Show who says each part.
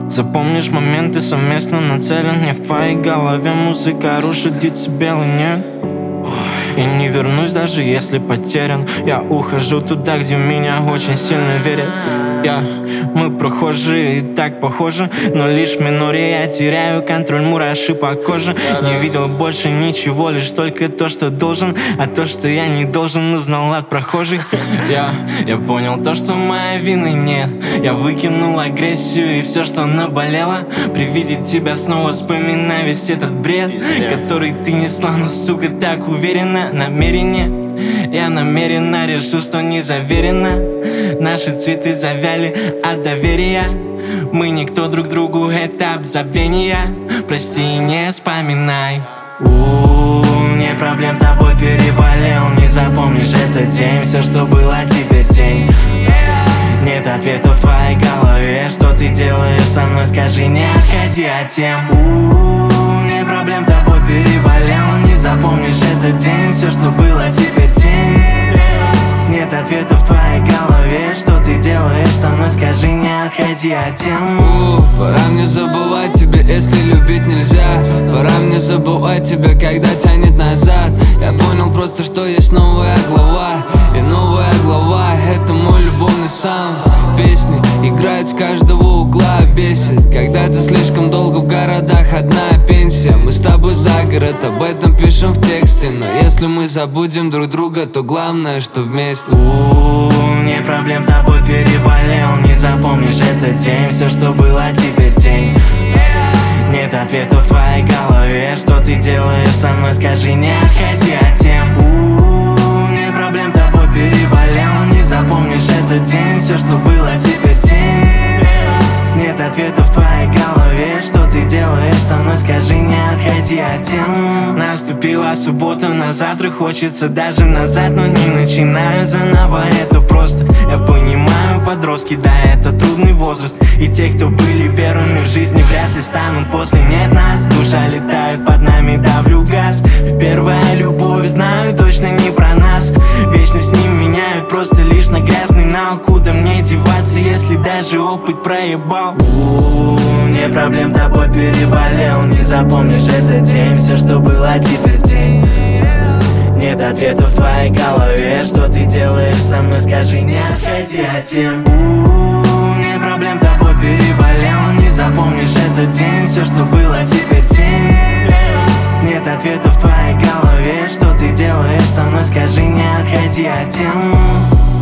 Speaker 1: Запомнишь моменты совместно нацелен. Не в твоей голове музыка рушит децибелы, нет. И не вернусь, даже если потерян. Я ухожу туда, где в меня очень сильно верят. Мы прохожие и так похожи, но лишь в миноре я теряю контроль, мураши по коже. Не видел больше ничего, лишь только то, что должен. А то, что я не должен, узнал от прохожих. Я понял то, что моей вины нет. Я выкинул агрессию и все, что наболело. При виде тебя снова вспоминаю весь этот бред, который ты несла, но, сука, так уверенно. Намерение я намеренно решу, что не заверено. Наши цветы завяли от доверия. Мы никто друг другу, этап забвения. Прости и не вспоминай. Нет проблем, тобой переболел. Не запомнишь этот день, все, что было, теперь тень. Нет ответов в твоей голове. Что ты делаешь со мной, скажи, не отходи от тем. Нет проблем, тобой переболел. Не запомнишь этот день, все, что было, теперь тень. Нет ответов в твоей голове. Что ты делаешь со мной, скажи, не отходи от тем.
Speaker 2: Пора мне забывать тебя, если любить нельзя. Пора мне забывать тебя, когда тянет назад. Я понял просто, что есть новая глава. И новая глава — это мой любовный саунд. Песни играют с каждого угла, бесит, когда ты слишком долго в городах, одна пенсия. Мы с тобой за город, об этом пишем в тексте. Но если мы забудем друг друга, то главное, что вместе.
Speaker 1: Нет проблем, тобой переболел. Не запомнишь этот день, все, что было, теперь тень. Нет ответов в твоей голове. Что ты делаешь со мной, скажи, не отходи от тем. Нет проблем, тобой переболел. Не запомнишь этот день, все, что было, теперь тень. Нет ответов в твоей голове. Что ты делаешь со мной, скажи, не отходи от тем. Наступила суббота, на завтра хочется даже назад. Но не начинаю заново, это просто. Я понимаю, подростки, да, это трудный возраст. И те, кто были первыми в жизни, вряд ли станут после. Нет нас, душа летает под нами, давлю газ. Первая любовь, знаю, точно не про нас. Вечно с ним меняют, просто лишь на грязный нал. Куда мне деваться, если даже опыт проебал? Нет проблем, тобой переболел. Не запомнишь этот день, все, что было, теперь тень. Нет ответов в твоей голове. Что ты делаешь со мной, скажи, не отходи от тем. Нет проблем, тобой переболел. Не запомнишь этот день, все, что было, теперь тень. Нет ответов в твоей голове. Что ты делаешь со мной, скажи, не отходи от тем.